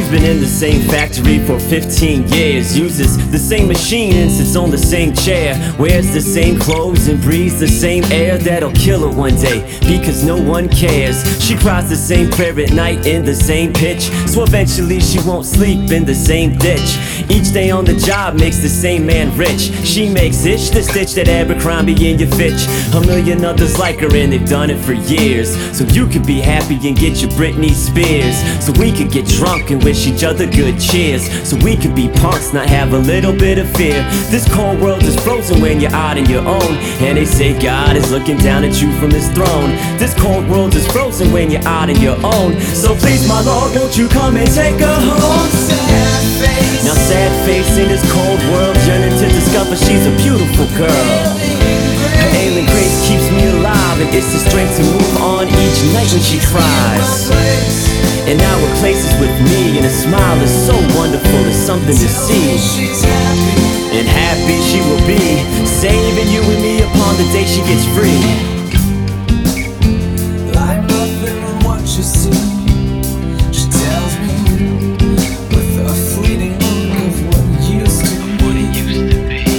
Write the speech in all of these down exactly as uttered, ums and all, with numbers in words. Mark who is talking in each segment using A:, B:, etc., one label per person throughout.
A: She's been in the same factory for fifteen years, uses the same machine and sits on the same chair, wears the same clothes and breathes the same air that'll kill her one day, because no one cares. She cries the same prayer at night in the same pitch, so eventually she won't sleep in the same ditch. Each day on the job makes the same man rich. She makes ish the stitch that Abercrombie in your Fitch. A million others like her and they've done it for years. So you could be happy and get your Britney Spears. So we could get drunk and wish each other good cheers. So we could be punks, not have a little bit of fear. This cold world is frozen when you're out on your own, and they say God is looking down at you from his throne. This cold world is frozen when you're out on your own. So please my Lord, won't you come and take her home? Sad face. Now sad face in this cold world, yearning to discover she's a beautiful girl. Her ailing grace keeps me alive, and it's the strength to move on each night when she cries. And now her place is with me, and a smile is so wonderful, it's something to see. And happy she will be, saving you and me upon the day she gets free.
B: Like nothing in what you see, she tells me with a fleeting look of what used to be. What it used to be.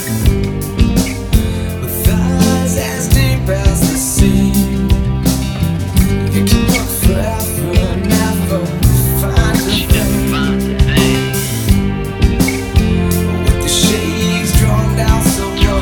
B: With eyes as deep as the sea, you can look forever and never find a thing. With the shades drawn down so low,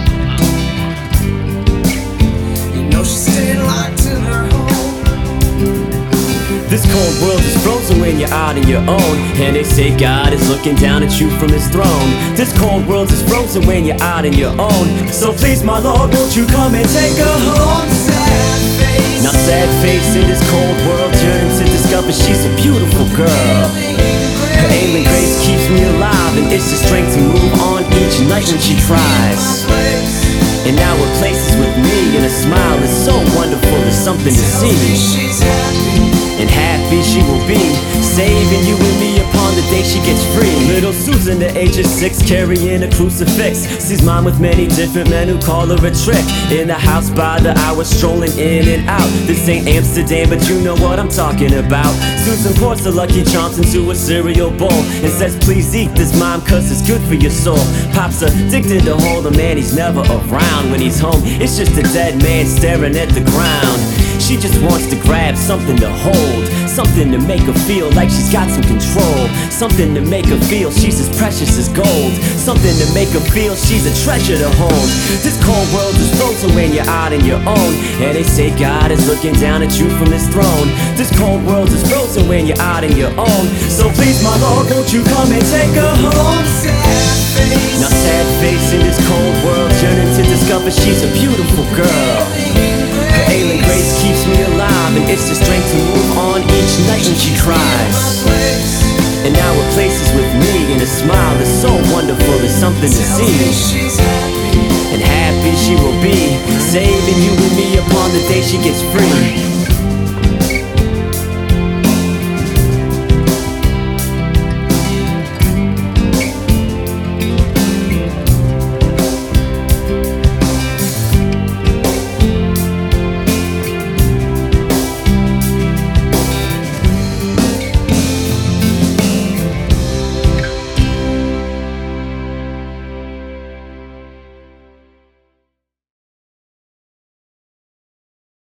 B: you know she's staying locked in her home.
A: This cold world is frozen when you're out on your own, and they say God is looking down at you from his throne. This cold world is frozen when you're out on your own. So please my Lord, won't you come and take her home?
B: Sad face.
A: Now sad face in this cold world, yearning to discover she's a beautiful girl. Her ailing grace keeps me alive, and it's the strength to move on each night when she tries. And now her place is with me, and a smile is so wonderful, it's something to see.
B: She's happy.
A: And happy she will be, saving you and me upon the day she gets free. Little Susan, the age of six, carrying a crucifix, sees mom with many different men who call her a trick. In the house by the hour, strolling in and out. This ain't Amsterdam, but you know what I'm talking about. Susan pours the Lucky Charms into a cereal bowl and says, please eat this, mom, cause it's good for your soul. Pop's addicted to hold a man, he's never around. When he's home, it's just a dead man staring at the ground. She just wants to grab something to hold, something to make her feel like she's got some control, something to make her feel she's as precious as gold, something to make her feel she's a treasure to hold. This cold world is frozen when you're out on your own, and they say God is looking down at you from his throne. This cold world is frozen when you're out on your own. So please my Lord, won't you come and take her home?
B: Sad face.
A: Now sad face in this cold world, yearning to discover she's a beautiful girl. Her ailing grace keeps me alive, and it's the strength to move on each night when she cries. And now her place is with me, and a smile is so wonderful, it's something to see.
B: She's happy.
A: And happy she will be, saving you and me upon the day she gets free.